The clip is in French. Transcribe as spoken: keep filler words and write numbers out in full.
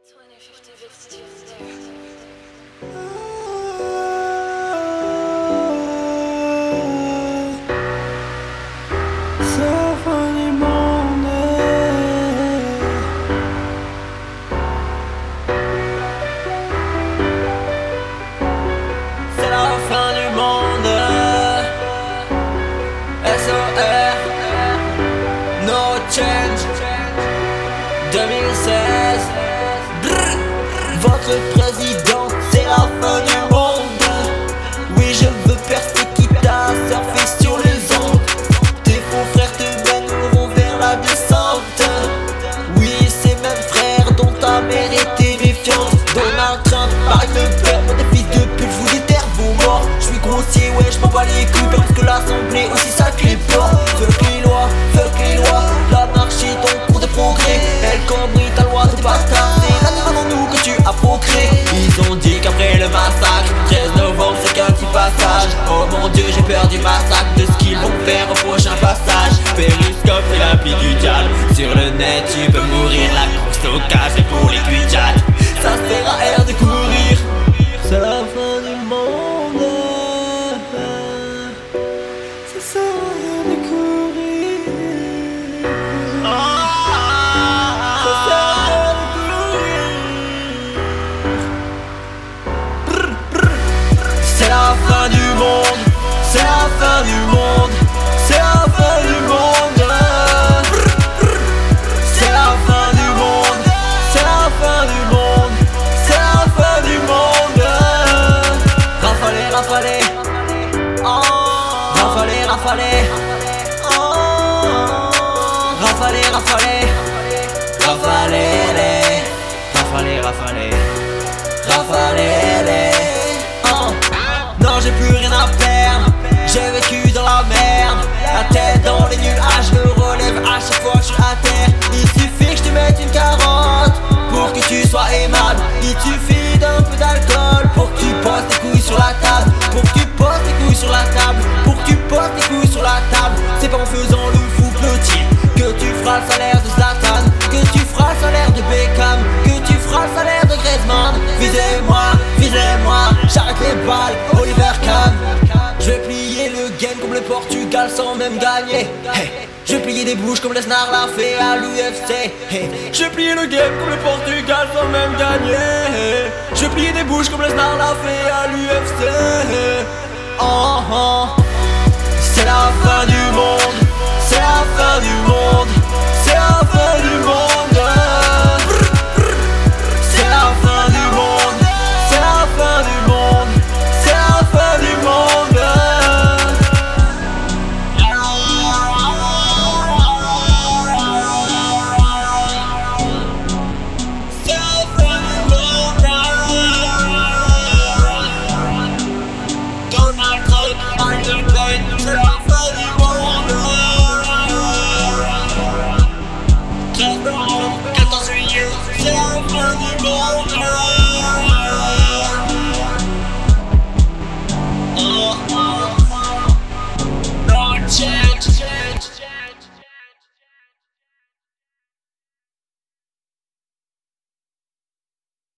twenty fifty bits Tuesday. C'est la fin du monde. S O R No Change deux mille seize. Brrr. Votre président, c'est la fin du monde. Oui, je veux percer quitte à surfer sur les ondes. Tes faux frères te mèneront vers la descente. Oui, ces mêmes frères dont ta mère était méfiante. Donald Trump, Marine Le Pen, des fils de pute, je vous déterre vos morts. Je suis grossier, ouais, je m'en bats les couilles parce que l'assemblée aussi ça que les ports. Fuck les lois, fuck les lois. L'anarchie, ton cours de progrès. Elle cambrie ta loi de bâtard. C'est là devant nous que tu as procréé. Ils ont dit qu'après le massacre, treize novembre c'est qu'un petit passage. Oh mon dieu, j'ai peur du massacre, de ce qu'ils vont faire au prochain passage. Périscope, c'est la vie du diable. Sur le net, tu peux mourir. La course au cash, c'est pour les cuits-tchats. Ça sert à rien de courir. C'est la fin du monde. Ça sert à rien de courir. Ça sert à rien de courir. Brr, brr. C'est la fin du monde. C'est la fin du monde. C'est la fin du monde. Brr, brr. C'est la fin du monde. C'est la fin du monde. C'est la fin du monde. Rafalé, rafalé. Oh. Rafalé, rafalé. Oh. Rafalé, rafalé. Rafalé, les. Rafalé, rafalé. Rafalé, les. Oh. Non, j'ai plus rien à perdre. J'ai vécu dans la merde. La tête dans les nuages, je me relève à chaque fois que je suis à terre. Il suffit que je te mette une carotte pour que tu sois aimable. Il suffit d'un peu d'alcool pour que tu poses tes couilles sur la table. Pour que tu poses tes couilles sur la table. Pour que tu poses tes couilles sur la table. C'est pas en faisant le fou petit que tu feras le salaire de Zlatan, que tu feras le salaire de Beckham, que tu feras le salaire de Griezmann. Visez-moi, visez-moi, j'arrête les balles, Oliver Kahn. Je vais plier le game comme le Portugal sans même gagner. Hey. Je vais plier des bouches comme Lesnar l'a fait à l'U F C. Hey. Je vais plier le game comme le Portugal sans même gagner. Hey. Je vais plier des bouches comme Lesnar l'a fait à l'U F C. Hey. Oh, oh. C'est la fin du monde. C'est la fin du monde. C'est la fin du monde.